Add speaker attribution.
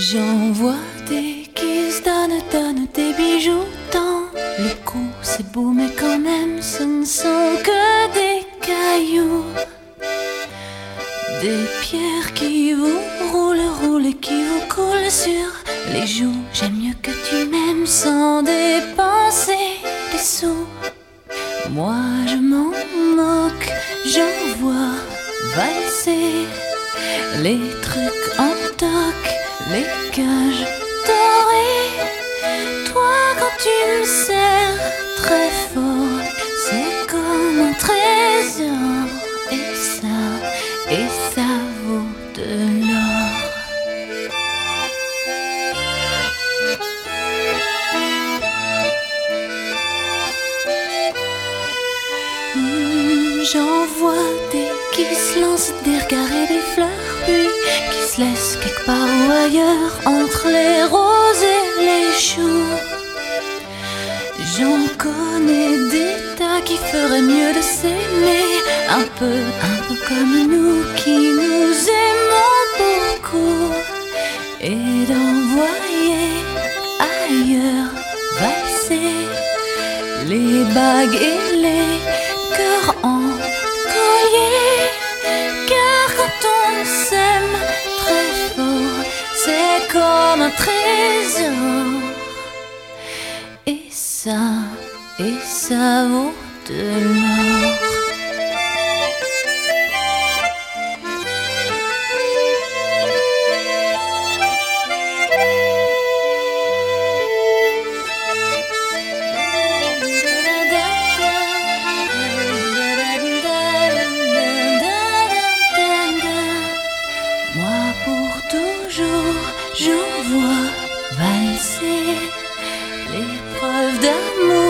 Speaker 1: J'en vois des qui se donnent des bijoux dans le cou. C'est beau mais quand même ce ne sont que des cailloux. Des pierres qui vous roulent et qui vous coulent sur les joues. J'aime mieux que tu m'aimes sans dépenser des sous. Moi je m'en moque, j'en vois valser les trucs en toc, les cages dorées. Toi quand tu me serres très fort, c'est comme un trésor. Et ça vaut de l'or. J'en vois des qui se lancent des regards et des fleurs, puis qui se laissent quelque part ou ailleurs entre les roses et les choux. J'en connais des tas qui feraient mieux de s'aimer un peu comme nous qui nous aimons beaucoup, et d'envoyer ailleurs valser les bagues et les cœurs en collier. Car quand on s'aime très fort, c'est comme un trésor. Et ça vaut de l'or. Moi pour toujours, j'en vois valser les preuves d'amour